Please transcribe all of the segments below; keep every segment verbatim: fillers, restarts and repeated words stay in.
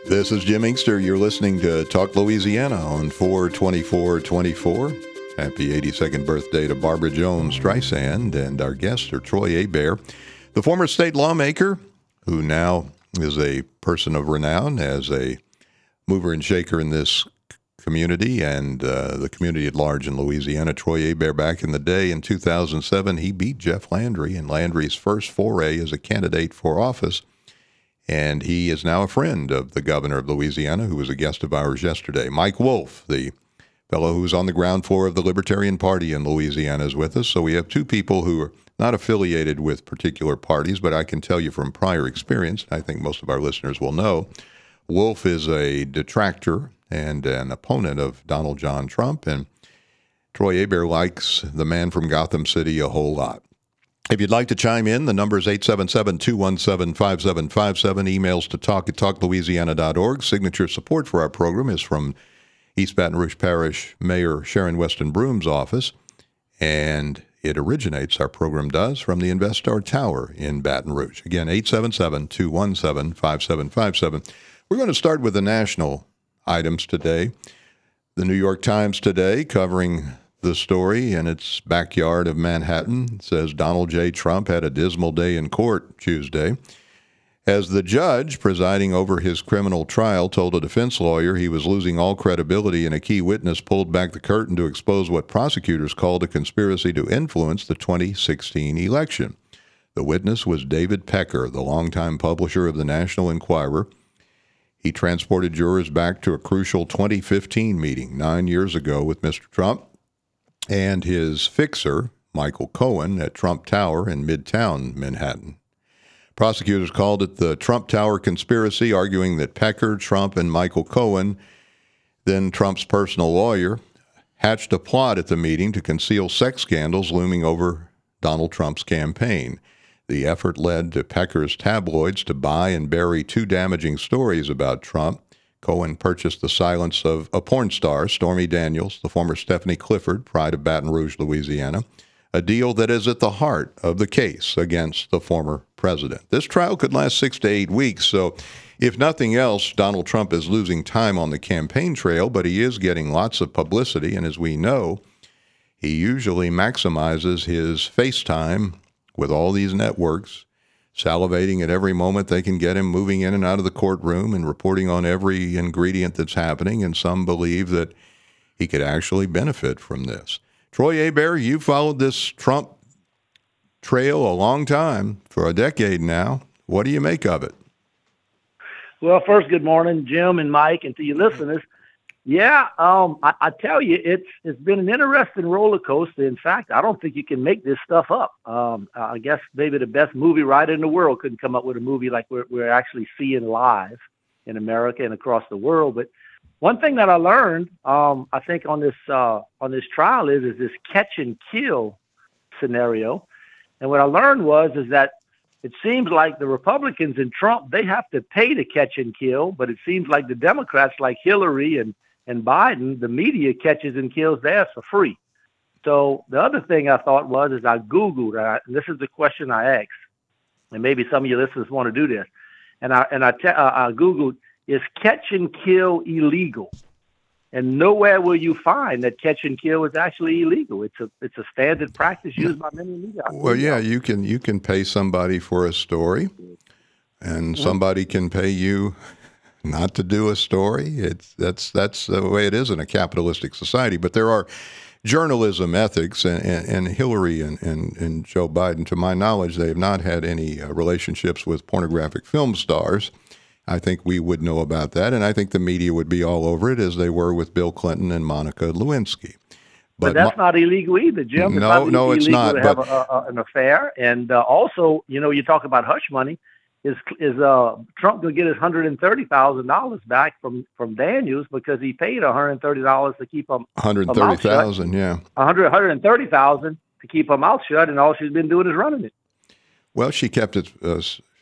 This is Jim Inkster. You're listening to Talk Louisiana on four twenty-four twenty-four. Happy eighty-second birthday to Barbara Jones Streisand, and our guests are Troy Hebert, the former state lawmaker who now is a person of renown as a mover and shaker in this community and uh, the community at large in Louisiana. Troy Hebert, back in the day in two thousand seven, he beat Jeff Landry in Landry's first foray as a candidate for office. And he is now a friend of the governor of Louisiana, who was a guest of ours yesterday. Mike Wolf, the fellow who's on the ground floor of the Libertarian Party in Louisiana, is with us. So we have two people who are not affiliated with particular parties, but I can tell you from prior experience, I think most of our listeners will know, Wolf is a detractor and an opponent of Donald John Trump, and Troy Hebert likes the man from Gotham City a whole lot. If you'd like to chime in, the number is eight seven seven, two one seven, five seven five seven. Emails to talk at talk louisiana dot org. Signature support for our program is from East Baton Rouge Parish Mayor Sharon Weston Broom's office, and it originates, our program does, from the InvestStar Tower in Baton Rouge. Again, eight seven seven, two one seven, five seven five seven. We're going to start with the national items today. The New York Times today, covering the story in its backyard of Manhattan, says Donald J. Trump had a dismal day in court Tuesday as the judge presiding over his criminal trial told a defense lawyer he was losing all credibility, and a key witness pulled back the curtain to expose what prosecutors called a conspiracy to influence the twenty sixteen election. The witness was David Pecker, the longtime publisher of the National Enquirer. He transported jurors back to a crucial twenty fifteen meeting nine years ago with Mister Trump and his fixer, Michael Cohen, at Trump Tower in Midtown Manhattan. Prosecutors called it the Trump Tower conspiracy, arguing that Pecker, Trump, and Michael Cohen, then Trump's personal lawyer, hatched a plot at the meeting to conceal sex scandals looming over Donald Trump's campaign. The effort led to Pecker's tabloids to buy and bury two damaging stories about Trump. Cohen purchased the silence of a porn star, Stormy Daniels, the former Stephanie Clifford, pride of Baton Rouge, Louisiana, a deal that is at the heart of the case against the former president. This trial could last six to eight weeks, so if nothing else, Donald Trump is losing time on the campaign trail, but he is getting lots of publicity, and as we know, he usually maximizes his face time with all these networks, salivating at every moment they can get him moving in and out of the courtroom and reporting on every ingredient that's happening, and some believe that he could actually benefit from this. Troy Hebert, you followed this Trump trail a long time, for a decade now. What do you make of it? Well, first, good morning, Jim and Mike, and to your listeners. Yeah, um, I, I tell you, it's it's been an interesting roller coaster. In fact, I don't think you can make this stuff up. Um, I guess maybe the best movie writer in the world couldn't come up with a movie like we're, we're actually seeing live in America and across the world. But one thing that I learned, um, I think, on this uh, on this trial is is this catch and kill scenario. And what I learned was is that it seems like the Republicans and Trump, they have to pay to catch and kill, but it seems like the Democrats, like Hillary and and Biden, the media catches and kills theirs for free. So the other thing I thought was, is I Googled, and, I, and this is the question I asked, and maybe some of your listeners want to do this. And I and I, te- uh, I Googled, is catch and kill illegal? And nowhere will you find that catch and kill is actually illegal. It's a it's a standard practice used by many media. Well, yeah, you can you can pay somebody for a story, and mm-hmm. somebody can pay you not to do a story. It's that's that's the way it is in a capitalistic society. But there are journalism ethics, and, and, and Hillary and, and, and Joe Biden, to my knowledge, they have not had any uh, relationships with pornographic film stars. I think we would know about that, and I think the media would be all over it, as they were with Bill Clinton and Monica Lewinsky. But, but that's my, not illegal either, Jim. It's no, not no, it's not. To but, have a, a, an affair, and uh, also, you know, you talk about hush money. Is is uh, Trump going to get his one hundred thirty thousand dollars back from, from Daniels because he paid one hundred thirty thousand dollars to keep him one hundred thirty thousand dollars, yeah. one hundred, one hundred thirty thousand dollars to keep her mouth shut, and all she's been doing is running it. Well, she kept it uh,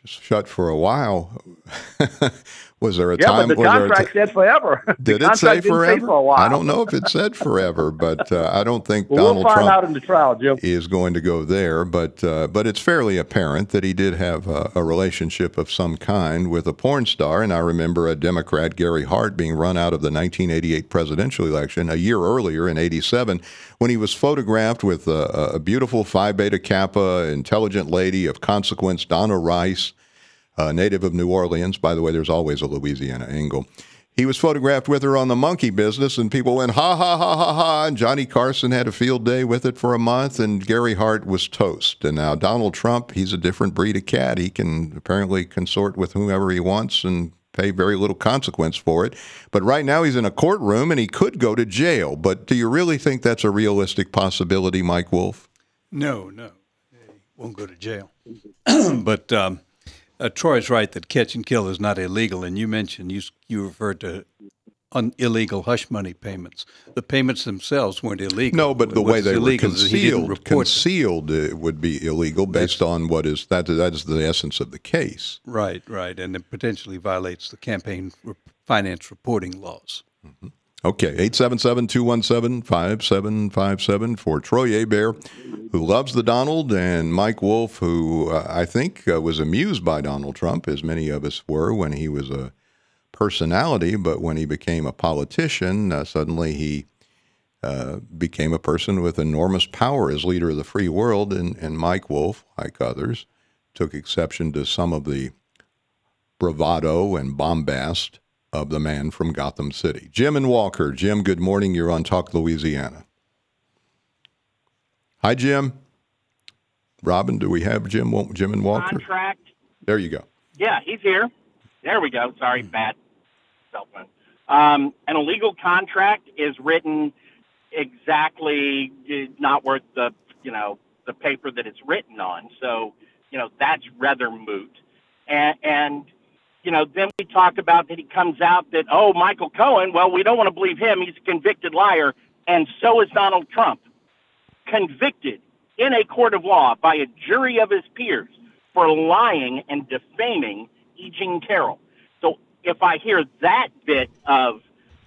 shut for a while. Was there a yeah, time? but the was contract there a t- said forever. Did the it say didn't forever? Say for a while. I don't know if it said forever, but uh, I don't think well, Donald we'll find Trump out in the trial, Jim. is going to go there. But uh, but it's fairly apparent that he did have a, a relationship of some kind with a porn star. And I remember a Democrat, Gary Hart, being run out of the nineteen eighty-eight presidential election a year earlier in eighty-seven when he was photographed with a, a beautiful Phi Beta Kappa, intelligent lady of consequence, Donna Rice, a native of New Orleans. By the way, there's always a Louisiana angle. He was photographed with her on the monkey business, and people went, ha, ha, ha, ha, ha. And Johnny Carson had a field day with it for a month, and Gary Hart was toast. And now Donald Trump, he's a different breed of cat. He can apparently consort with whomever he wants and pay very little consequence for it. But right now he's in a courtroom, and he could go to jail. But do you really think that's a realistic possibility, Mike Wolf? No, no. He won't go to jail. But um, uh, Troy's right that catch and kill is not illegal. And you mentioned, you you referred to un- illegal hush money payments. The payments themselves weren't illegal. No, but the What's way they were illegal is that he didn't concealed, report them. concealed uh, would be illegal based on what is, that, that is the essence of the case. Right, right. And it potentially violates the campaign re- finance reporting laws. Mm-hmm. Okay, eight seven seven, two one seven, five seven five seven for Troy Hebert, who loves the Donald, and Mike Wolf, who uh, I think uh, was amused by Donald Trump, as many of us were when he was a personality, but when he became a politician, uh, suddenly he uh, became a person with enormous power as leader of the free world, and, and Mike Wolf, like others, took exception to some of the bravado and bombast of the man from Gotham City. Jim and Walker. Jim, good morning. You're on Talk Louisiana. Hi, Jim. Robin, do we have Jim Jim and Walker? Contract. There you go. Yeah, he's here. There we go. Sorry, bad cell phone. Um, an illegal contract is written exactly not worth the, you know, the paper that it's written on. So, you know, that's rather moot. And, and you know, then we talk about that he comes out that, oh, Michael Cohen, well, we don't want to believe him. He's a convicted liar. And so is Donald Trump. Convicted in a court of law by a jury of his peers for lying and defaming E. Jean Carroll. So if I hear that bit of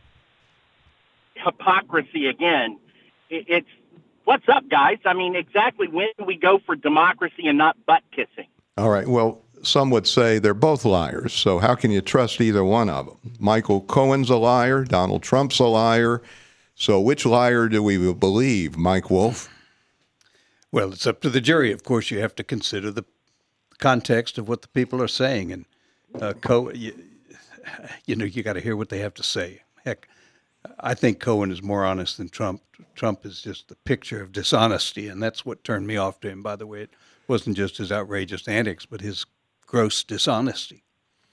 hypocrisy again, it's, what's up, guys? I mean, exactly when do we go for democracy and not butt kissing? All right. Well, some would say they're both liars, so how can you trust either one of them? Michael Cohen's a liar, Donald Trump's a liar, so which liar do we believe, Mike Wolf? Well, it's up to the jury. Of course, you have to consider the context of what the people are saying. And, uh, Co- you, you know, you got to hear what they have to say. Heck, I think Cohen is more honest than Trump. Trump is just a picture of dishonesty, and that's what turned me off to him, by the way. It wasn't just his outrageous antics, but his gross dishonesty.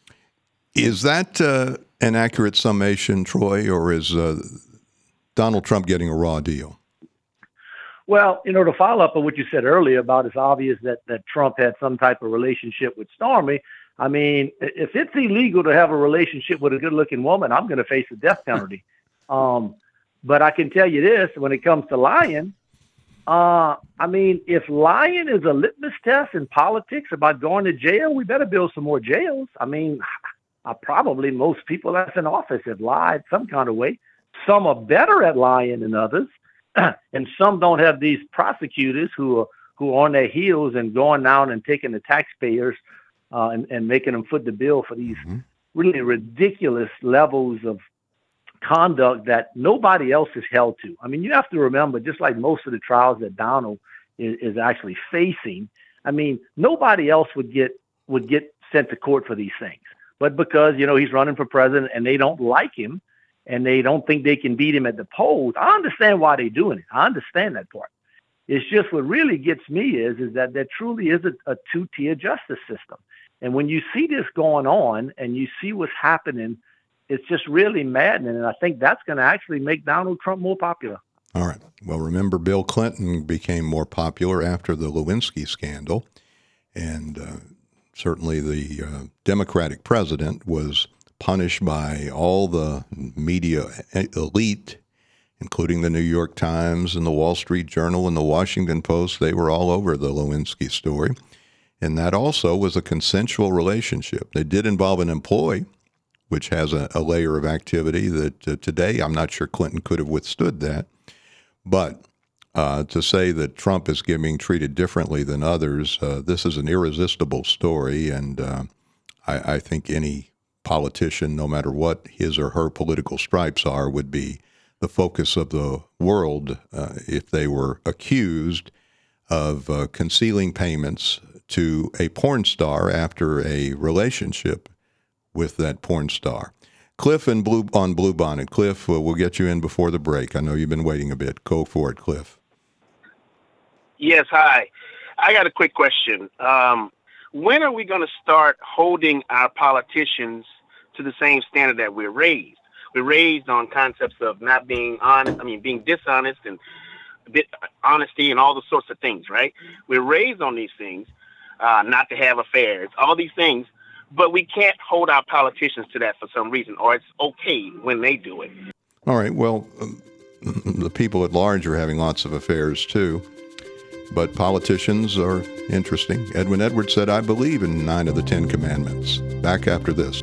Is that uh, an accurate summation, Troy, or is uh, Donald Trump getting a raw deal? Well, you know, to follow up on what you said earlier about it's obvious that, that Trump had some type of relationship with Stormy. I mean, if it's illegal to have a relationship with a good-looking woman, I'm going to face the death penalty. um, but I can tell you this, when it comes to lying, uh, I mean, if lying is a litmus test in politics about going to jail, we better build some more jails. I mean, I probably most people that's in office have lied some kind of way. Some are better at lying than others. And some don't have these prosecutors who are who are on their heels and going down and taking the taxpayers uh, and, and making them foot the bill for these mm-hmm. really ridiculous levels of conduct that nobody else is held to. I mean, you have to remember, just like most of the trials that Donald is, is actually facing, I mean, nobody else would get would get sent to court for these things. But because, you know, he's running for president and they don't like him, and they don't think they can beat him at the polls, I understand why they're doing it. I understand that part. It's just what really gets me is, is that there truly is a, a two-tier justice system. And when you see this going on and you see what's happening, it's just really maddening. And I think that's going to actually make Donald Trump more popular. All right. Well, remember, Bill Clinton became more popular after the Lewinsky scandal. And uh, certainly the uh, Democratic president was punished by all the media elite, including the New York Times and the Wall Street Journal and the Washington Post. They were all over the Lewinsky story. And that also was a consensual relationship. They did involve an employee, which has a, a layer of activity that uh, today I'm not sure Clinton could have withstood that. But uh, to say that Trump is being treated differently than others, uh, this is an irresistible story. And uh, I, I think any politician, no matter what his or her political stripes are, would be the focus of the world uh, if they were accused of uh, concealing payments to a porn star after a relationship with that porn star. Cliff and Blue on Bluebonnet. Cliff, uh, we'll get you in before the break. I know you've been waiting a bit. Go for it, Cliff. Yes, hi. I got a quick question. Um, when are we going to start holding our politicians to the same standard that we're raised? We're raised on concepts of not being honest, I mean, being dishonest and a bit honesty and all those sorts of things, right? We're raised on these things, uh, not to have affairs, all these things. But we can't hold our politicians to that for some reason, or it's okay when they do it. All right. Well, um, the people at large are having lots of affairs, too. But politicians are interesting. Edwin Edwards said, I believe in nine of the Ten Commandments. Back after this.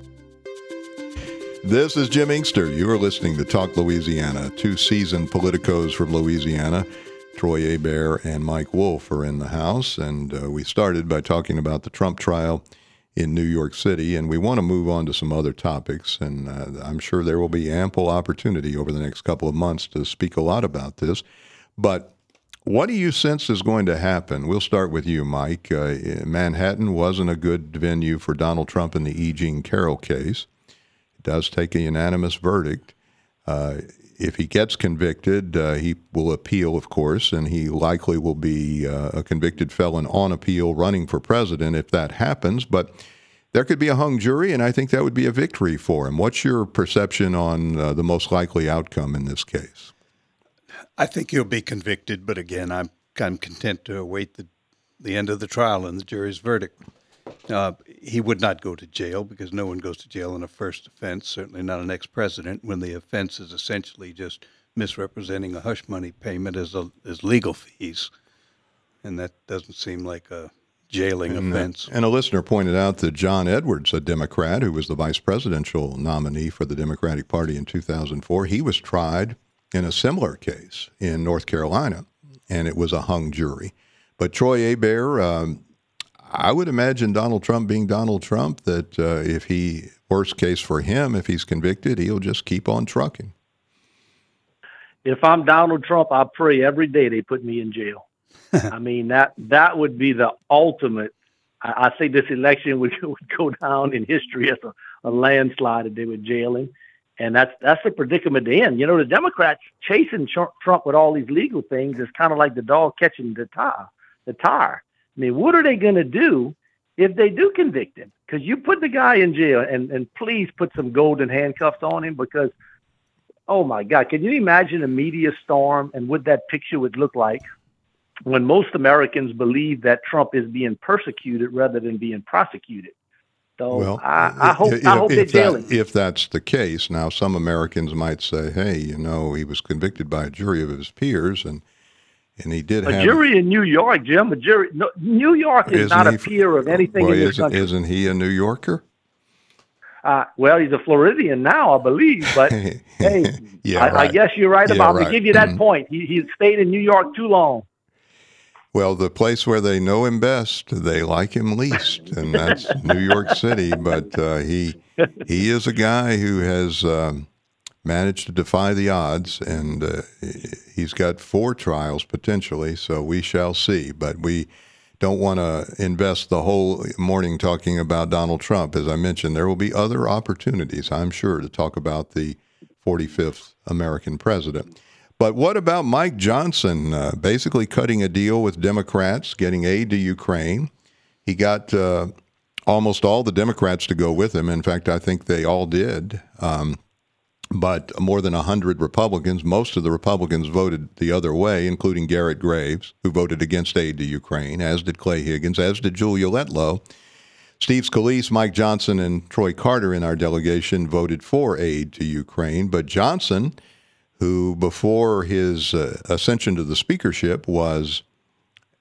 This is Jim Inkster. You are listening to Talk Louisiana. Two seasoned politicos from Louisiana, Troy Hebert and Mike Wolf, are in the house. And uh, we started by talking about the Trump trial in New York City, and we want to move on to some other topics, and uh, I'm sure there will be ample opportunity over the next couple of months to speak a lot about this. But what do you sense is going to happen? We'll start with you, Mike. Uh, Manhattan wasn't a good venue for Donald Trump in the E. Jean Carroll case. It does take a unanimous verdict. Uh, if he gets convicted, uh, he will appeal, of course, and he likely will be uh, a convicted felon on appeal running for president if that happens. But there could be a hung jury, and I think that would be a victory for him. What's your perception on uh, the most likely outcome in this case? I think he'll be convicted, but again, I'm I'm content to await the, the end of the trial and the jury's verdict. Uh, he would not go to jail because no one goes to jail in a first offense, certainly not an ex-president, when the offense is essentially just misrepresenting a hush money payment as, a, as legal fees. And that doesn't seem like a jailing and, offense. Uh, and a listener pointed out that John Edwards, a Democrat who was the vice presidential nominee for the Democratic Party in two thousand four, he was tried in a similar case in North Carolina, and it was a hung jury. But Troy Hebert, um, I would imagine Donald Trump being Donald Trump, that uh, if he, worst case for him, if he's convicted, he'll just keep on trucking. If I'm Donald Trump, I pray every day they put me in jail. I mean, that that would be the ultimate. I, I think this election would, would go down in history as a, a landslide if they would jail him. And that's that's the predicament they're in. You know, the Democrats chasing Trump with all these legal things is kind of like the dog catching the tar. The tar. I mean, what are they going to do if they do convict him? Because you put the guy in jail, and, and please put some golden handcuffs on him because, oh, my God, can you imagine a media storm and what that picture would look like when most Americans believe that Trump is being persecuted rather than being prosecuted? So well, I, I hope, if, I hope they jail that, him. If that's the case, now some Americans might say, hey, you know, he was convicted by a jury of his peers, and And he did a have jury in New York, Jim. A jury. No, New York is not a peer of anything well, in this isn't, country. Isn't he a New Yorker? Uh, well, he's a Floridian now, I believe. But hey, yeah, I, right. I guess you're right yeah, about. Right. To give you that mm-hmm. point, he he stayed in New York too long. Well, the place where they know him best, they like him least, and that's New York City. But uh, he he is a guy who has um, managed to defy the odds, and uh, he's got four trials potentially, so we shall see. But we don't want to invest the whole morning talking about Donald Trump. As I mentioned, there will be other opportunities, I'm sure, to talk about the forty-fifth American president. But what about Mike Johnson uh, basically cutting a deal with Democrats, getting aid to Ukraine? He got uh, almost all the Democrats to go with him. In fact, I think they all did. Um, but more than one hundred Republicans, most of the Republicans voted the other way, including Garrett Graves, who voted against aid to Ukraine, as did Clay Higgins, as did Julia Letlow. Steve Scalise, Mike Johnson, and Troy Carter in our delegation voted for aid to Ukraine. But Johnson, who before his uh, ascension to the speakership was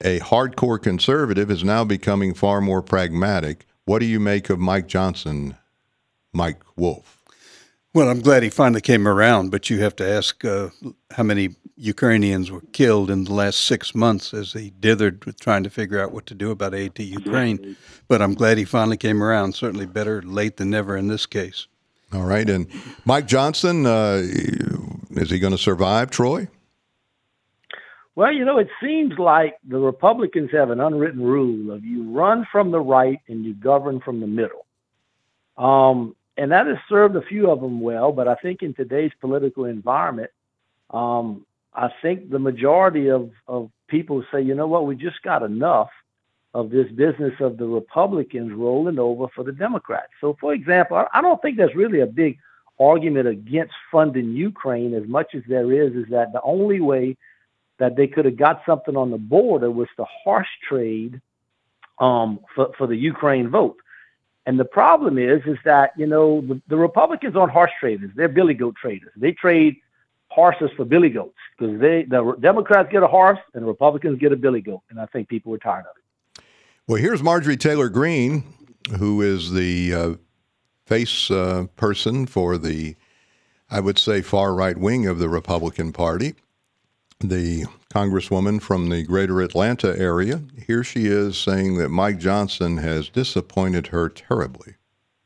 a hardcore conservative, is now becoming far more pragmatic. What do you make of Mike Johnson, Mike Wolf? Well, I'm glad he finally came around, but you have to ask uh, how many Ukrainians were killed in the last six months as he dithered with trying to figure out what to do about aid to Ukraine. But I'm glad he finally came around. Certainly better late than never in this case. All right. And Mike Johnson, uh, is he going to survive, Troy? Well, you know, it seems like the Republicans have an unwritten rule of you run from the right and you govern from the middle. Um, and that has served a few of them well, but I think in today's political environment, um, I think the majority of, of people say, you know what, we just got enough of this business of the Republicans rolling over for the Democrats. So, for example, I, I don't think there's really a big argument against funding Ukraine as much as there is, is that the only way that they could have got something on the border was to horse trade um, for, for the Ukraine vote. And the problem is, is that, you know, the, the Republicans aren't horse traders. They're billy goat traders. They trade horses for billy goats because they, the Democrats get a horse and the Republicans get a billy goat. And I think people are tired of it. Well, here's Marjorie Taylor Greene, who is the uh, face uh, person for the, I would say, far right wing of the Republican Party, the congresswoman from the greater Atlanta area. Here she is saying that Mike Johnson has disappointed her terribly.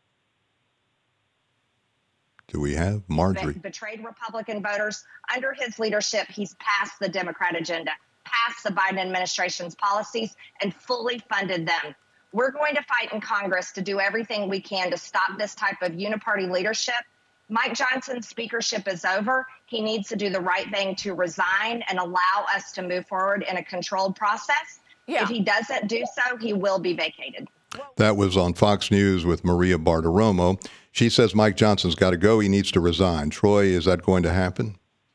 Do we have Marjorie? Betrayed Republican voters. Under his leadership, he's passed the Democrat agenda, passed the Biden administration's policies, and fully funded them. We're going to fight in Congress to do everything we can to stop this type of uniparty leadership. Mike Johnson's speakership is over. He needs to do the right thing to resign and allow us to move forward in a controlled process. Yeah. If he doesn't do so, he will be vacated. That was on Fox News with Maria Bartiromo. She says Mike Johnson's got to go. He needs to resign. Troy, is that going to happen?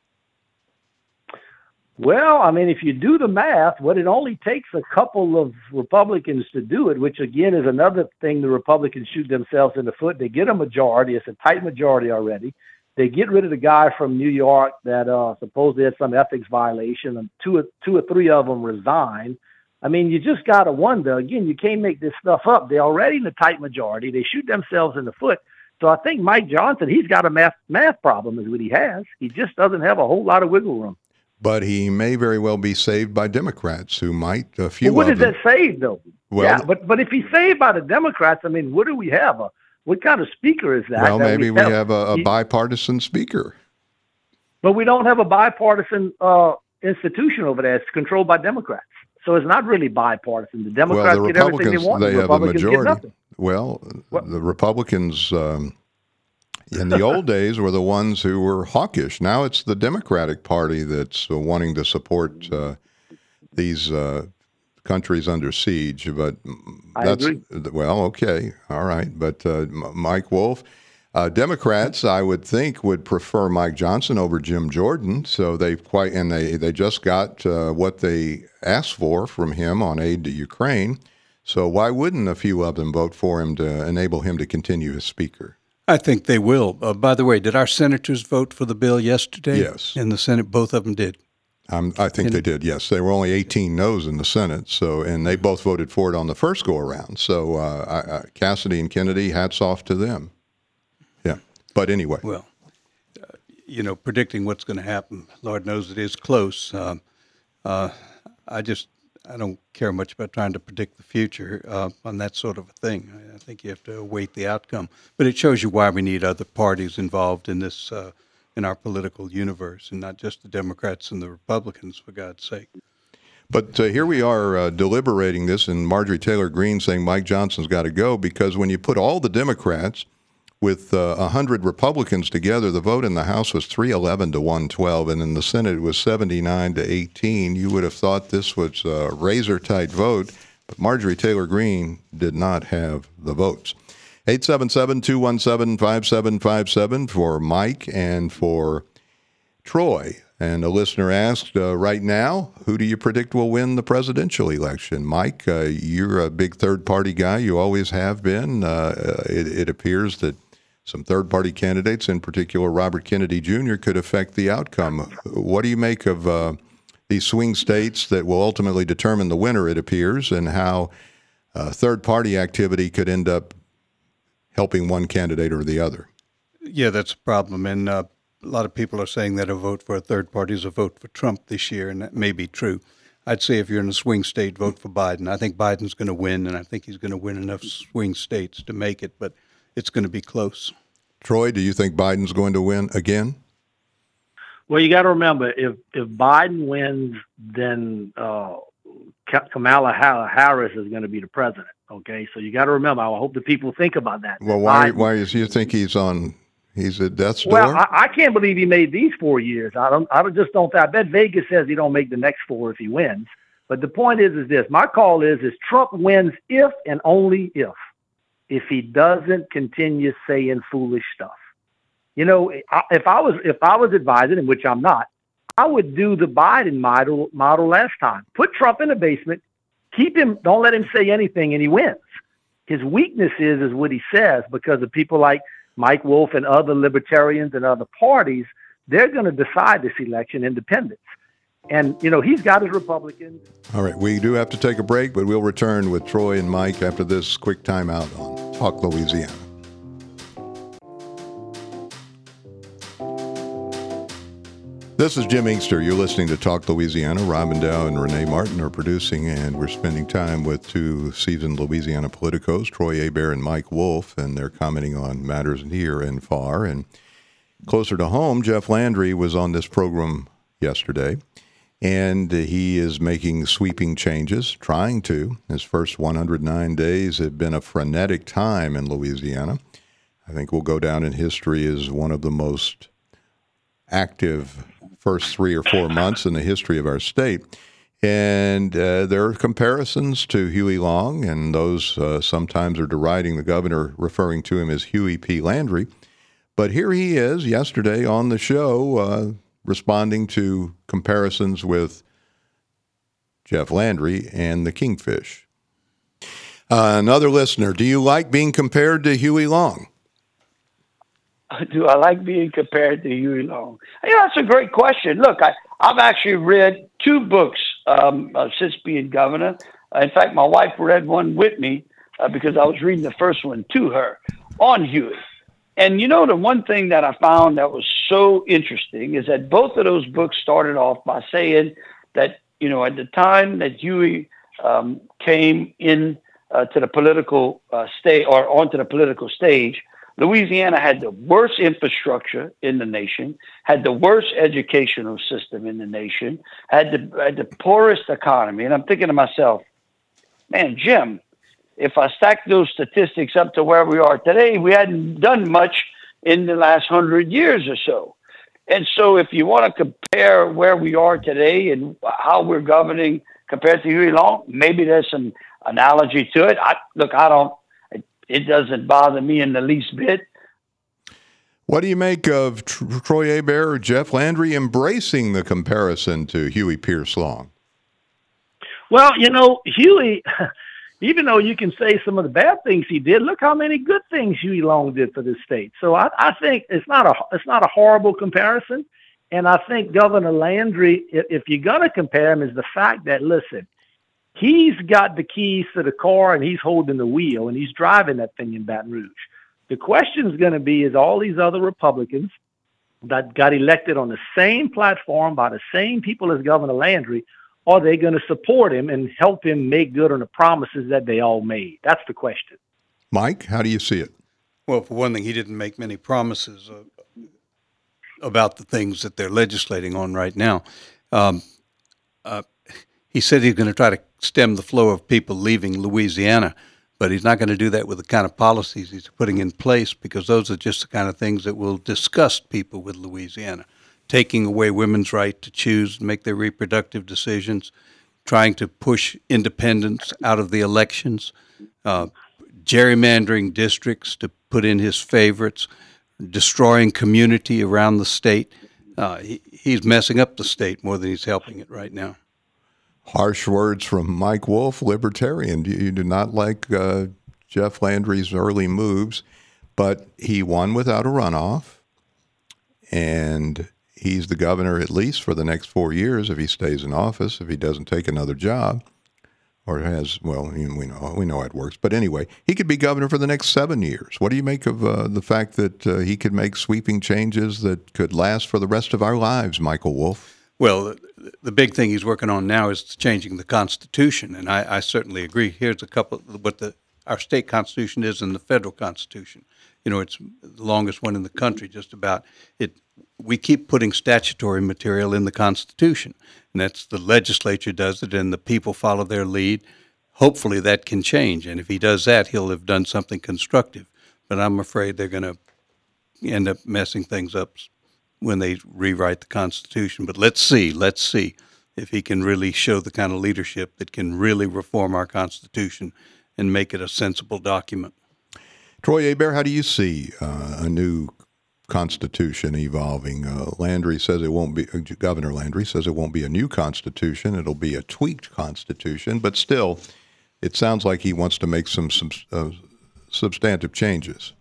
Well, I mean, if you do the math, what it only takes a couple of Republicans to do it, which again is another thing the Republicans shoot themselves in the foot. They get a majority. It's a tight majority already. They get rid of the guy from New York that uh, supposedly had some ethics violation, and two or, two or three of them resign. I mean, you just got to wonder. Again, you can't make this stuff up. They're already in a tight majority. They shoot themselves in the foot. So I think Mike Johnson, he's got a math math problem is what he has. He just doesn't have a whole lot of wiggle room. But he may very well be saved by Democrats who might, a few well, what of does them. that save, though? Well, yeah, but but if he's saved by the Democrats, I mean, what do we have? A, what kind of speaker is that? Well, that maybe we have, we have a, a he, bipartisan speaker. But we don't have a bipartisan uh, institution over there. It's controlled by Democrats. So it's not really bipartisan. The Democrats well, the get everything they Republicans, want. they the have a Republicans majority. Get nothing. Well, What? the Republicans um, in the old days were the ones who were hawkish. Now it's the Democratic Party that's uh, wanting to support uh, these uh, countries under siege. But I that's agree. well, okay, all right. But uh, M- Mike Wolf, uh, Democrats, I would think, would prefer Mike Johnson over Jim Jordan. So they've quite and they they just got uh, what they asked for from him on aid to Ukraine. So why wouldn't a few of them vote for him to enable him to continue as speaker? I think they will. Uh, by the way, did our senators vote for the bill yesterday? Yes. In the Senate, both of them did. Um, I think And- they did, yes. There were only eighteen no's in the Senate, so and they both voted for it on the first go-around. So uh, I, I, Cassidy and Kennedy, hats off to them. Yeah. But anyway. Well, uh, you know, predicting what's going to happen, Lord knows it is close. Um, uh, I just, I don't care much about trying to predict the future uh, on that sort of a thing. I, I think you have to await the outcome. But it shows you why we need other parties involved in this, uh, in our political universe, and not just the Democrats and the Republicans, for God's sake. But uh, here we are uh, deliberating this, and Marjorie Taylor Greene saying Mike Johnson's got to go, because when you put all the Democrats with uh, one hundred Republicans together, the vote in the House was three eleven to one twelve, and in the Senate it was seventy-nine to eighteen. You would have thought this was a razor-tight vote, but Marjorie Taylor Greene did not have the votes. eight seven seven, two one seven, five seven five seven for Mike and for Troy. And a listener asked, uh, right now, who do you predict will win the presidential election? Mike, uh, you're a big third-party guy. You always have been. Uh, it, it appears that some third-party candidates, in particular Robert Kennedy Junior, could affect the outcome. What do you make of uh, these swing states that will ultimately determine the winner, it appears, and how uh, third-party activity could end up helping one candidate or the other. Yeah, that's a problem. And uh, a lot of people are saying that a vote for a third party is a vote for Trump this year, and that may be true. I'd say if you're in a swing state, vote for Biden. I think Biden's going to win, and I think he's going to win enough swing states to make it, but it's going to be close. Troy, do you think Biden's going to win again? Well, you got to remember, if if Biden wins, then uh, Kamala Harris is going to be the president. Okay, so you got to remember. I hope the people think about that. Well, why? Biden, why is you think he's on? He's at death's door. Well, I, I can't believe he made these four years. I don't. I just don't. I bet Vegas says he don't make the next four if he wins. But the point is, is this? My call is, is Trump wins if and only if, if he doesn't continue saying foolish stuff. You know, if I was if I was advising, in which I'm not, I would do the Biden model model last time. Put Trump in the basement, keep him, don't let him say anything, and he wins. His weakness is is what he says, because of people like Mike Wolf and other libertarians and other parties. They're going to decide this election, independents. And, you know, he's got his Republicans. All right, we do have to take a break, but we'll return with Troy and Mike after this quick timeout on Talk Louisiana. This is Jim Inkster. You're listening to Talk Louisiana. Robin Dow and Renee Martin are producing, and we're spending time with two seasoned Louisiana politicos, Troy Hebert and Mike Wolf, and they're commenting on matters near and far. And closer to home, Jeff Landry was on this program yesterday, and he is making sweeping changes, trying to. His first one hundred nine days have been a frenetic time in Louisiana. I think will go down in history as one of the most active first three or four months in the history of our state. And uh, there are comparisons to Huey Long, and those uh, sometimes are deriding the governor, referring to him as Huey P. Landry. But here he is yesterday on the show uh, responding to comparisons with Jeff Landry and the Kingfish. Uh, another listener, do you like being compared to Huey Long? Do I like being compared to Huey Long? You know, that's a great question. Look, I, I've actually read two books um, uh, since being governor. Uh, in fact, my wife read one with me uh, because I was reading the first one to her on Huey. And, you know, the one thing that I found that was so interesting is that both of those books started off by saying that, you know, at the time that Huey um, came in uh, to the political uh, stage or onto the political stage, Louisiana had the worst infrastructure in the nation, had the worst educational system in the nation, had the, had the poorest economy. And I'm thinking to myself, man, Jim, if I stack those statistics up to where we are today, we hadn't done much in the last hundred years or so. And so if you want to compare where we are today and how we're governing compared to Huey Long, maybe there's some analogy to it. I, look, I don't. It doesn't bother me in the least bit. What do you make of Tr- Troy Hebert or Jeff Landry embracing the comparison to Huey Pierce Long? Well, you know, Huey, even though you can say some of the bad things he did, look how many good things Huey Long did for this state. So I, I think it's not a it's not a horrible comparison. And I think Governor Landry, if, if you're going to compare him, is the fact that, listen, he's got the keys to the car and he's holding the wheel and he's driving that thing in Baton Rouge. The question is going to be, is all these other Republicans that got elected on the same platform by the same people as Governor Landry, are they going to support him and help him make good on the promises that they all made? That's the question. Mike, how do you see it? Well, for one thing, he didn't make many promises uh, about the things that they're legislating on right now. Um, uh, he said he's going to try to stem the flow of people leaving Louisiana, but he's not going to do that with the kind of policies he's putting in place, because those are just the kind of things that will disgust people with Louisiana. Taking away women's right to choose and make their reproductive decisions, trying to push independence out of the elections, uh, gerrymandering districts to put in his favorites, destroying community around the state. Uh, he, he's messing up the state more than he's helping it right now. Harsh words from Mike Wolf, libertarian. You do not like uh, Jeff Landry's early moves, but he won without a runoff, and he's the governor at least for the next four years if he stays in office, if he doesn't take another job or has, well, you know, we know we know how it works. But anyway, he could be governor for the next seven years. What do you make of uh, the fact that uh, he could make sweeping changes that could last for the rest of our lives, Michael Wolff? Well, the big thing he's working on now is changing the Constitution, and I, I certainly agree. Here's a couple what the our state constitution is and the federal constitution. You know, it's the longest one in the country, just about. It. We keep putting statutory material in the Constitution, and that's the legislature does it, and the people follow their lead. Hopefully that can change, and if he does that, he'll have done something constructive. But I'm afraid they're going to end up messing things up when they rewrite the Constitution. But let's see, let's see if he can really show the kind of leadership that can really reform our Constitution and make it a sensible document. Troy Hebert, how do you see uh, a new Constitution evolving? Uh, Landry says it won't be, Governor Landry says it won't be a new Constitution, it'll be a tweaked Constitution, but still, it sounds like he wants to make some, some uh, substantive changes.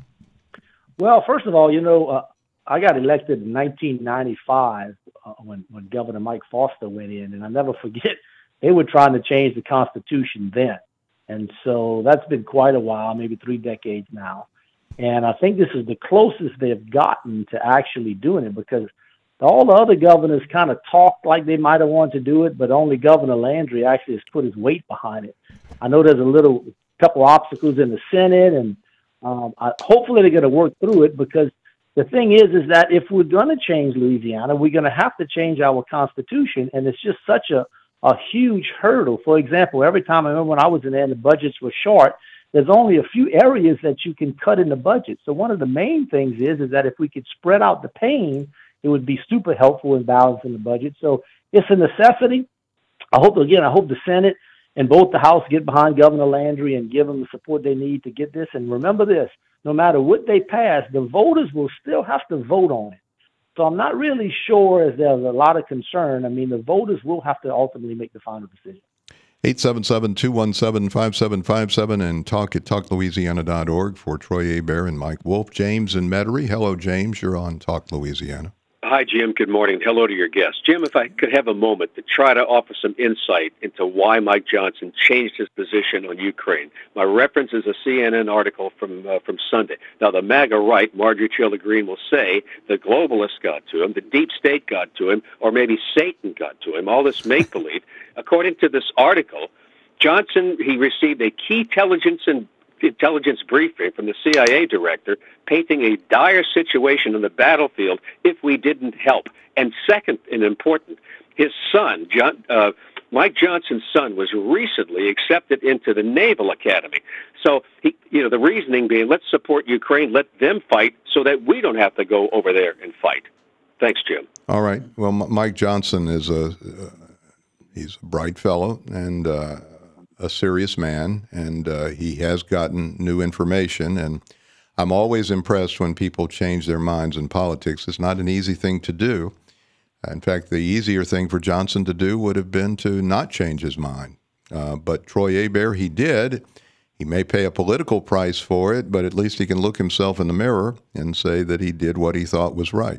Well, first of all, you know, uh, I got elected in nineteen ninety-five uh, when, when Governor Mike Foster went in, and I never forget, they were trying to change the Constitution then. And so that's been quite a while, maybe three decades now. And I think this is the closest they've gotten to actually doing it, because all the other governors kind of talked like they might have wanted to do it, but only Governor Landry actually has put his weight behind it. I know there's a little couple obstacles in the Senate, and um, I, hopefully they're going to work through it, because the thing is, is that if we're going to change Louisiana, we're going to have to change our Constitution, and it's just such a, a huge hurdle. For example, every time I remember when I was in there and the budgets were short, there's only a few areas that you can cut in the budget. So one of the main things is, is that if we could spread out the pain, it would be super helpful in balancing the budget. So it's a necessity. I hope, again, I hope the Senate and both the House get behind Governor Landry and give them the support they need to get this. And remember this, no matter what they pass, the voters will still have to vote on it. So I'm not really sure if there's a lot of concern. I mean, the voters will have to ultimately make the final decision. eight seven seven, two one seven, five seven five seven and talk at talk louisiana dot org for Troy Hebert and Mike Wolff. James in Metairie. Hello, James. You're on Talk Louisiana. Hi, Jim. Good morning. Hello to your guest. Jim, if I could have a moment to try to offer some insight into why Mike Johnson changed his position on Ukraine. My reference is a C N N article from uh, from Sunday. Now, the MAGA right, Marjorie Taylor Greene, will say the globalists got to him, the deep state got to him, or maybe Satan got to him, all this make-believe. According to this article, Johnson, he received a key intelligence and intelligence briefing from the C I A director, painting a dire situation on the battlefield if we didn't help. And second, and important, his son, John, uh, Mike Johnson's son, was recently accepted into the Naval Academy. So, he, you know, the reasoning being, let's support Ukraine, let them fight, so that we don't have to go over there and fight. Thanks, Jim. All right. Well, M- Mike Johnson is a uh, he's a bright fellow and uh, a serious man, and uh, he has gotten new information. And I'm always impressed when people change their minds in politics. It's not an easy thing to do. In fact, the easier thing for Johnson to do would have been to not change his mind. Uh, but Troy Hebert, he did. He may pay a political price for it, but at least he can look himself in the mirror and say that he did what he thought was right.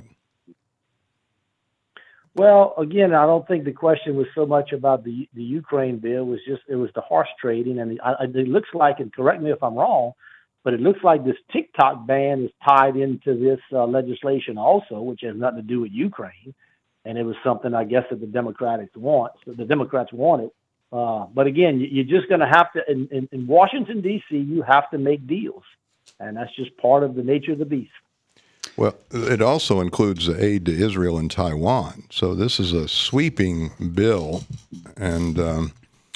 Well, again, I don't think the question was so much about the the Ukraine bill. It was just, it was the horse trading. And I, it looks like, and correct me if I'm wrong, but it looks like this TikTok ban is tied into this uh, legislation also, which has nothing to do with Ukraine. And it was something, I guess, that the Democrats want. So the Democrats wanted. Uh, but again, you're just going to have to, in, in, in Washington, D C, you have to make deals. And that's just part of the nature of the beast. Well, it also includes aid to Israel and Taiwan. So this is a sweeping bill. And um,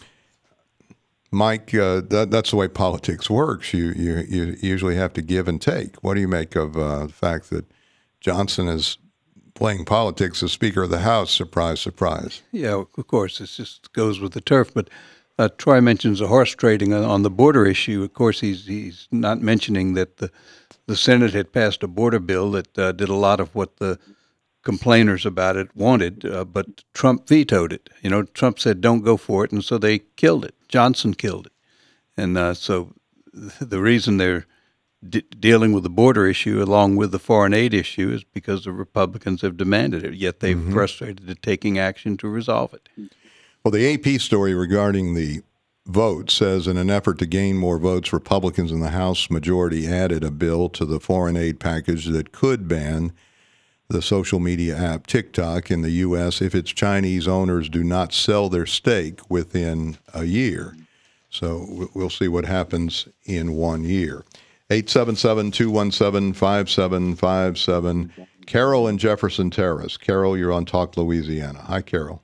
Mike, uh, that, that's the way politics works. You, you you usually have to give and take. What do you make of uh, the fact that Johnson is playing politics as Speaker of the House? Surprise, surprise. Yeah, of course, it just goes with the turf. But uh, Troy mentions the horse trading on, on the border issue. Of course, he's he's not mentioning that the the Senate had passed a border bill that uh, did a lot of what the complainers about it wanted, uh, but Trump vetoed it. You know, Trump said don't go for it, and so they killed it. Johnson killed it. And uh, so the reason they're d- dealing with the border issue along with the foreign aid issue is because the Republicans have demanded it, yet they've Mhm. frustrated at taking action to resolve it. Well, the A P story regarding the vote says in an effort to gain more votes, Republicans in the House majority added a bill to the foreign aid package that could ban the social media app TikTok in the U S if its Chinese owners do not sell their stake within a year. So we- we'll see what happens in one year. eight seven seven, two one seven, five seven five seven. Carol in Jefferson Terrace. Carol, you're on Talk Louisiana. Hi, Carol.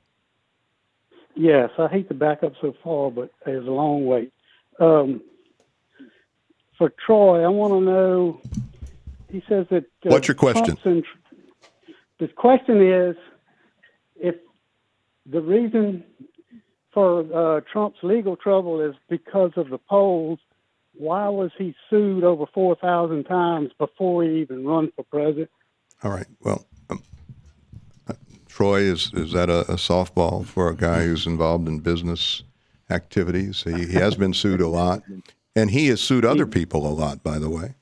Yes, I hate to back up so far, but there's a long wait. Um, for Troy, I want to know, he says that... Uh, What's your question? Trump's in, the question is, if the reason for uh, Trump's legal trouble is because of the polls, why was he sued over four thousand times before he even run for president? All right. Well, um, uh, Troy, is is that a, a softball for a guy who's involved in business activities? He, he has been sued a lot, and he has sued other people a lot, by the way.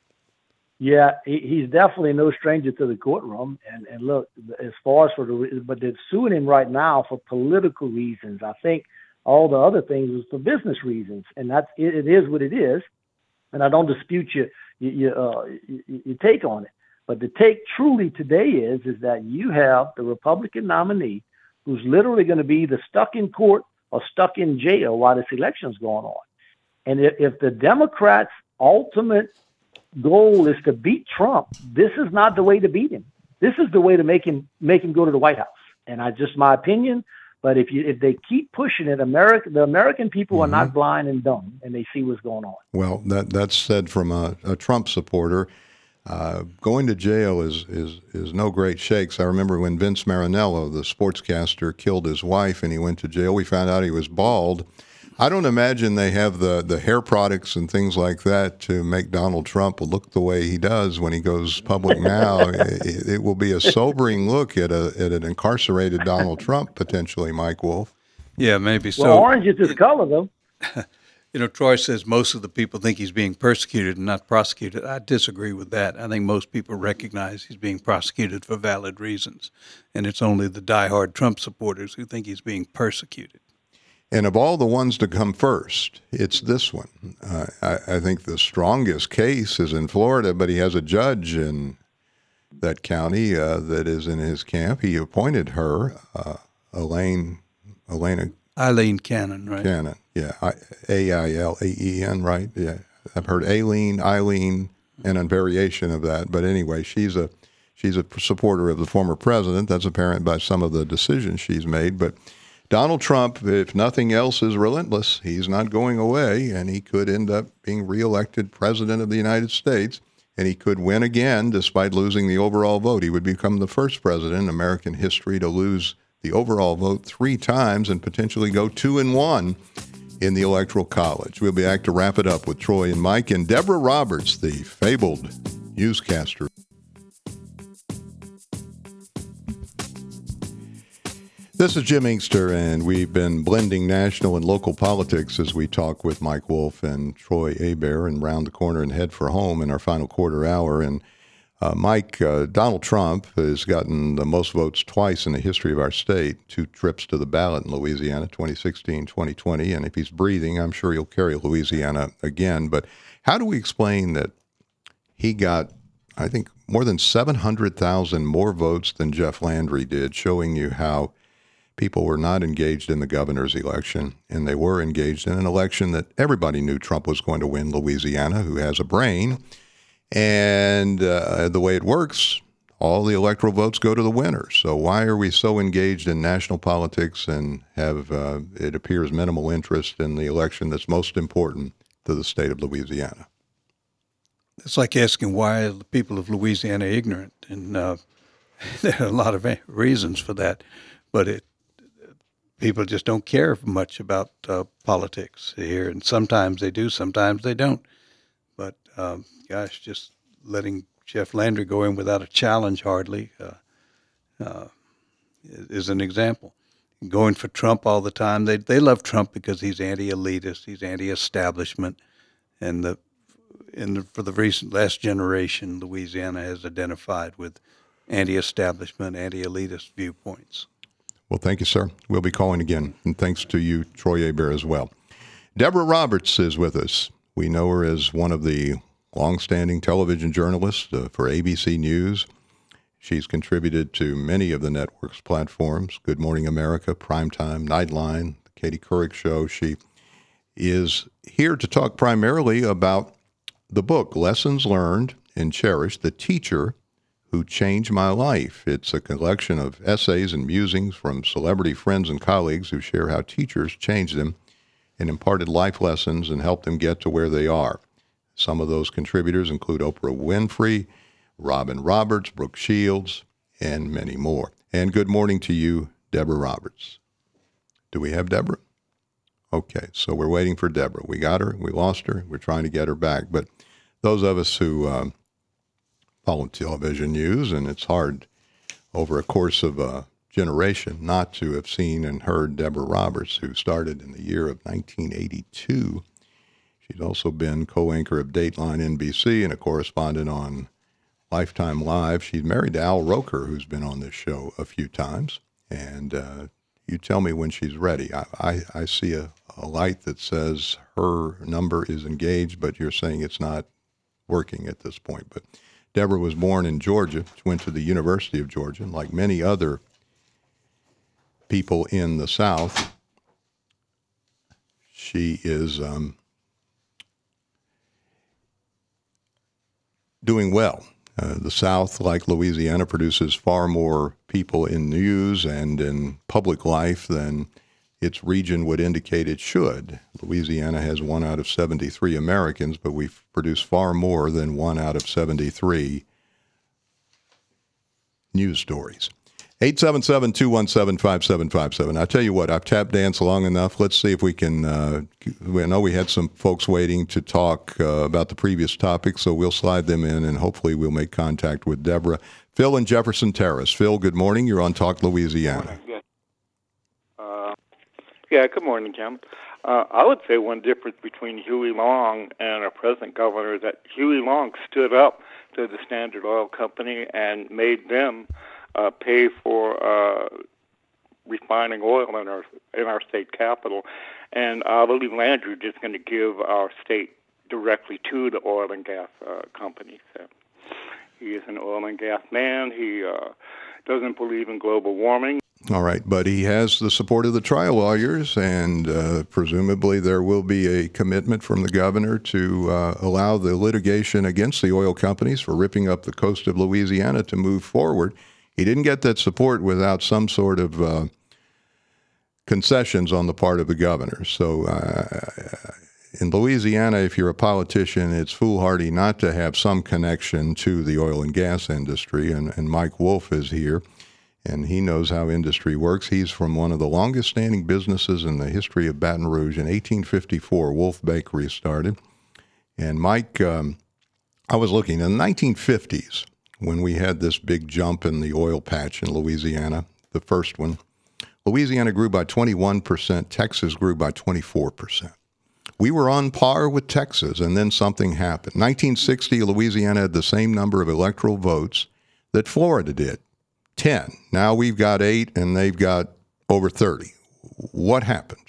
Yeah, he, he's definitely no stranger to the courtroom. And, and look, as far as for the, re- but they're suing him right now for political reasons. I think all the other things is for business reasons, and that's it, it is what it is. And I don't dispute your you, you, uh, you, you take on it. But the take truly today is is that you have the Republican nominee who's literally going to be either stuck in court or stuck in jail while this election's going on. And if, if the Democrats' ultimate goal is to beat Trump, this is not the way to beat him. This is the way to make him make him go to the White House. And I just my opinion. But if you if they keep pushing it, America the American people Mm-hmm. are not blind and dumb, and they see what's going on. Well, that that's said from a, a Trump supporter. Uh, going to jail is, is is no great shakes. I remember when Vince Marinello, the sportscaster, killed his wife and he went to jail. We found out he was bald. I don't imagine they have the, the hair products and things like that to make Donald Trump look the way he does when he goes public now. it, it will be a sobering look at a at an incarcerated Donald Trump, potentially, Mike Wolf. Yeah, maybe so. Well, orange is his color, though. You know, Troy says most of the people think he's being persecuted and not prosecuted. I disagree with that. I think most people recognize he's being prosecuted for valid reasons, and it's only the diehard Trump supporters who think he's being persecuted. And of all the ones to come first, it's this one. Uh, I, I think the strongest case is in Florida, but he has a judge in that county uh, that is in his camp. He appointed her, uh, Elaine, Elena Eileen Cannon, right? Cannon, yeah, I, A I L A E N, right? Yeah, I've heard Aileen, Eileen, and a variation of that. But anyway, she's a she's a supporter of the former president. That's apparent by some of the decisions she's made. But Donald Trump, if nothing else, is relentless. He's not going away, and he could end up being reelected president of the United States, and he could win again despite losing the overall vote. He would become the first president in American history to lose the overall vote three times and potentially go two and one in the Electoral College. We'll be back to wrap it up with Troy and Mike and Deborah Roberts, the fabled newscaster. This is Jim Inkster, and we've been blending national and local politics as we talk with Mike Wolf and Troy Hebert and round the corner and head for home in our final quarter hour. And uh, Mike, uh, Donald Trump has gotten the most votes twice in the history of our state, two trips to the ballot in Louisiana, twenty sixteen, twenty twenty. And if he's breathing, I'm sure he'll carry Louisiana again. But how do we explain that he got, I think, more than seven hundred thousand more votes than Jeff Landry did, showing you how people were not engaged in the governor's election, and they were engaged in an election that everybody knew Trump was going to win Louisiana, who has a brain. And uh, the way it works, all the electoral votes go to the winner. So why are we so engaged in national politics and have, uh, it appears, minimal interest in the election that's most important to the state of Louisiana? It's like asking why are the people of Louisiana ignorant, and uh, there are a lot of reasons for that. But it people just don't care much about uh, politics here, and sometimes they do, sometimes they don't. But um, gosh, just letting Jeff Landry go in without a challenge hardly uh, uh, is an example. Going for Trump all the time, they they love Trump because he's anti-elitist, he's anti-establishment, and the in the, for the recent last generation, Louisiana has identified with anti-establishment, anti-elitist viewpoints. Well, thank you, sir. We'll be calling again. And thanks to you, Troy Hebert, as well. Deborah Roberts is with us. We know her as one of the longstanding television journalists uh, for A B C News. She's contributed to many of the network's platforms, Good Morning America, Primetime, Nightline, The Katie Couric Show. She is here to talk primarily about the book, Lessons Learned and Cherished, The Teacher Who Changed My Life. It's a collection of essays and musings from celebrity friends and colleagues who share how teachers changed them and imparted life lessons and helped them get to where they are. Some of those contributors include Oprah Winfrey, Robin Roberts, Brooke Shields, and many more. And good morning to you, Deborah Roberts. Do we have Deborah? Okay, so we're waiting for Deborah. We got her, we lost her, we're trying to get her back. But those of us who um, follow television news, and it's hard over a course of a generation not to have seen and heard Deborah Roberts, who started in the year of nineteen eighty-two. She's also been co-anchor of Dateline N B C and a correspondent on Lifetime Live. She's married to Al Roker, who's been on this show a few times. And uh, you tell me when she's ready. I, I, I see a, a light that says her number is engaged, but you're saying it's not working at this point. But Deborah was born in Georgia. She went to the University of Georgia. And like many other people in the South, she is um, doing well. Uh, the South, like Louisiana, produces far more people in news and in public life than its region would indicate it should. Louisiana has one out of seventy-three Americans, but we produce far more than one out of seventy-three news stories. eight seven seven, two one seven, five seven five seven. I tell you what, I've tap danced long enough. Let's see if we can, uh, I know we had some folks waiting to talk uh, about the previous topic, so we'll slide them in and hopefully we'll make contact with Deborah. Phil in Jefferson Terrace. Phil, good morning. You're on Talk Louisiana. Good morning. Yeah. Uh, yeah, good morning, Jim. Uh, I would say one difference between Huey Long and our present governor is that Huey Long stood up to the Standard Oil Company and made them Uh, pay for uh, refining oil in our in our state capital, and I believe Landry is going to give our state directly to the oil and gas uh, companies. So he is an oil and gas man. He uh, doesn't believe in global warming. All right, but he has the support of the trial lawyers, and uh, presumably there will be a commitment from the governor to uh, allow the litigation against the oil companies for ripping up the coast of Louisiana to move forward. He didn't get that support without some sort of uh, concessions on the part of the governor. So uh, in Louisiana, if you're a politician, it's foolhardy not to have some connection to the oil and gas industry. And, and Mike Wolf is here, and he knows how industry works. He's from one of the longest-standing businesses in the history of Baton Rouge. In eighteen fifty-four, Wolf Bakery started. And Mike, um, I was looking, in the nineteen fifties, when we had this big jump in the oil patch in Louisiana, the first one, Louisiana grew by twenty-one percent, Texas grew by twenty-four percent. We were on par with Texas, and then something happened. nineteen sixty, Louisiana had the same number of electoral votes that Florida did, ten. Now we've got eight, and they've got over thirty. What happened?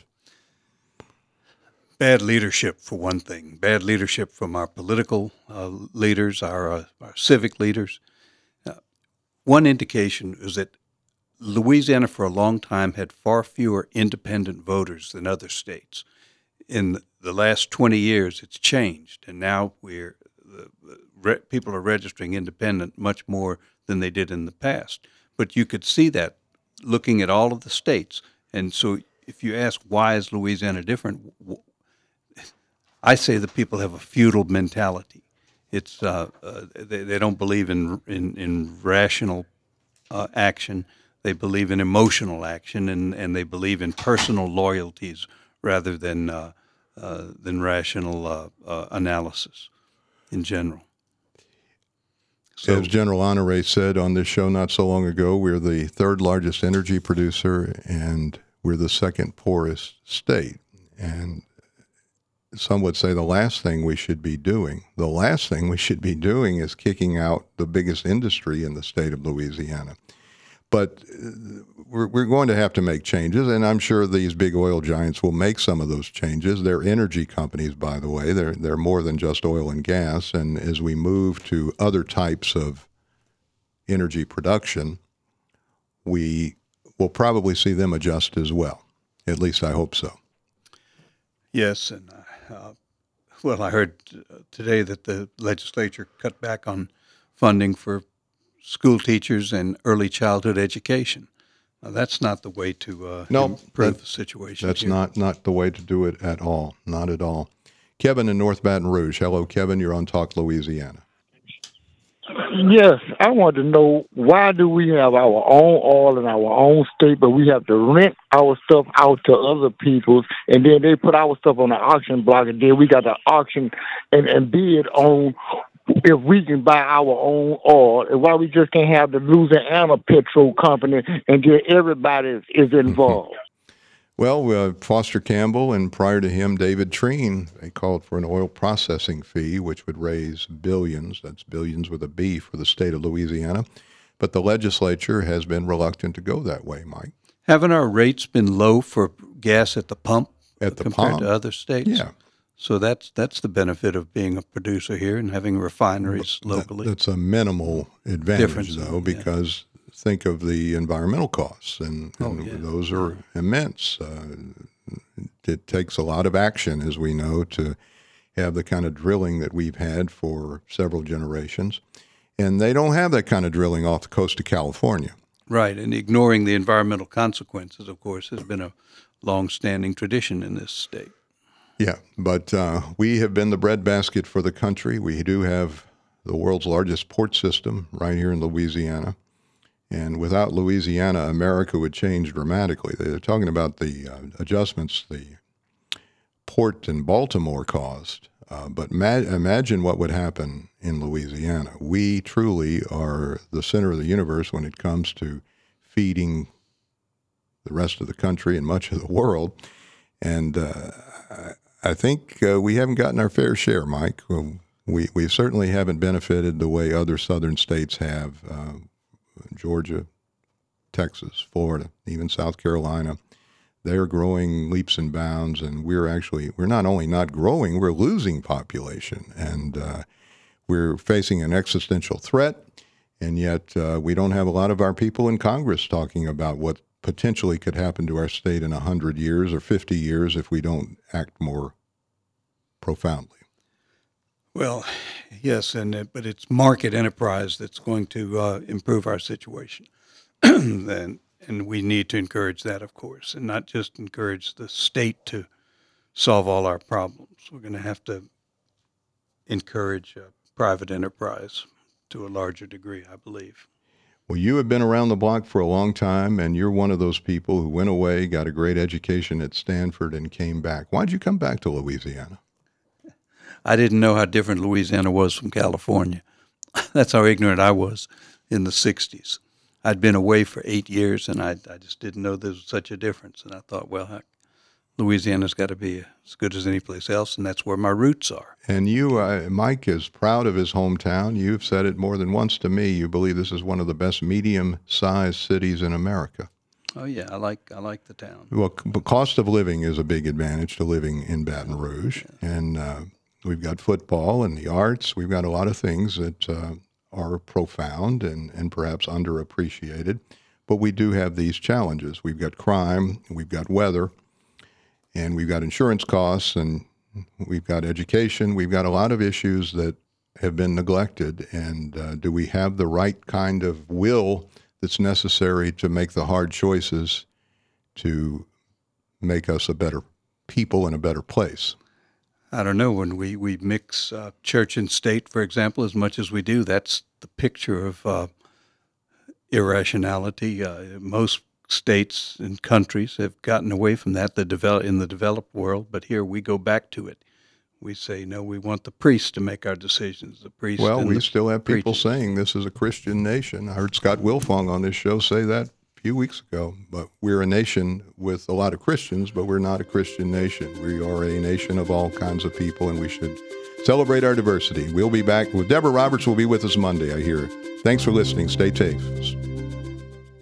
Bad leadership, for one thing. Bad leadership from our political uh, leaders, our, uh, our civic leaders. Uh, one indication is that Louisiana, for a long time, had far fewer independent voters than other states. In the last twenty years, it's changed, and now we're the, the re, people are registering independent much more than they did in the past. But you could see that looking at all of the states. And so if you ask why is Louisiana different, I say the people have a feudal mentality. It's uh, uh, they, they don't believe in in, in rational uh, action. They believe in emotional action, and, and they believe in personal loyalties rather than uh, uh, than rational uh, uh, analysis in general. So, as General Honore said on this show not so long ago, we're the third largest energy producer, and we're the second poorest state. And some would say the last thing we should be doing. The last thing we should be doing is kicking out the biggest industry in the state of Louisiana. But we're, we're going to have to make changes, and I'm sure these big oil giants will make some of those changes. They're energy companies, by the way. They're, they're more than just oil and gas. And as we move to other types of energy production, we will probably see them adjust as well. At least I hope so. Yes, and uh, well, I heard today that the legislature cut back on funding for school teachers and early childhood education. Now, that's not the way to uh, no, improve that, the situation. That's here. not, not the way to do it at all. Not at all. Kevin in North Baton Rouge. Hello, Kevin. You're on Talk Louisiana. Yes, I want to know, why do we have our own oil in our own state, but we have to rent our stuff out to other people, and then they put our stuff on the auction block, and then we got to auction and, and bid on if we can buy our own oil, and why we just can't have the Louisiana Petrol Company and get everybody is, is involved. Well, uh, Foster Campbell and prior to him, David Treen, they called for an oil processing fee, which would raise billions, that's billions with a B, for the state of Louisiana. But the legislature has been reluctant to go that way, Mike. Haven't our rates been low for gas at the pump at the compared pump. to other states? Yeah. So that's that's the benefit of being a producer here and having refineries locally. That, that's a minimal advantage, Difference, though, because yeah. think of the environmental costs, and, and oh, yeah. those are immense. Uh, it takes a lot of action, as we know, to have the kind of drilling that we've had for several generations. And they don't have that kind of drilling off the coast of California. Right, and ignoring the environmental consequences, of course, has been a long-standing tradition in this state. Yeah, but uh, we have been the breadbasket for the country. We do have the world's largest port system right here in Louisiana. And without Louisiana, America would change dramatically. They're talking about the uh, adjustments the port in Baltimore caused. Uh, but ma- imagine what would happen in Louisiana. We truly are the center of the universe when it comes to feeding the rest of the country and much of the world. And uh, I think uh, we haven't gotten our fair share, Mike. We, we certainly haven't benefited the way other southern states have. Uh, Georgia, Texas, Florida, even South Carolina. They're growing leaps and bounds, and we're actually, we're not only not growing, we're losing population, and uh, we're facing an existential threat, and yet uh, we don't have a lot of our people in Congress talking about what potentially could happen to our state in one hundred years or fifty years if we don't act more profoundly. Well, yes, and it, but it's market enterprise that's going to uh, improve our situation. Then, and we need to encourage that, of course, and not just encourage the state to solve all our problems. We're going to have to encourage uh, private enterprise to a larger degree, I believe. Well, you have been around the block for a long time, and you're one of those people who went away, got a great education at Stanford, and came back. Why'd you come back to Louisiana? I didn't know how different Louisiana was from California. That's how ignorant I was in the sixties. I'd been away for eight years, and I, I just didn't know there was such a difference. And I thought, well, heck, Louisiana's got to be as good as any place else, and that's where my roots are. And you, uh, Mike, is proud of his hometown. You've said it more than once to me. You believe this is one of the best medium-sized cities in America. Oh, yeah, I like I like the town. Well, c- cost of living is a big advantage to living in Baton Rouge, yeah. and uh, we've got football and the arts. We've got a lot of things that uh, are profound and, and perhaps underappreciated. But we do have these challenges. We've got crime, we've got weather, and we've got insurance costs, and we've got education. We've got a lot of issues that have been neglected. And uh, do we have the right kind of will that's necessary to make the hard choices to make us a better people and a better place? I don't know, when we, we mix uh, church and state, for example, as much as we do, that's the picture of uh, irrationality. Uh, most states and countries have gotten away from that the develop, in the developed world, but here we go back to it. We say, no, we want the priest to make our decisions. The priest. Well, and we the still have people preachers. saying this is a Christian nation. I heard Scott Wilfong on this show say that a few weeks ago. But we're a nation with a lot of Christians, but we're not a Christian nation. We are a nation of all kinds of people, and we should celebrate our diversity. We'll be back with Deborah Roberts. Will be with us Monday, I hear. Thanks for listening. Stay safe.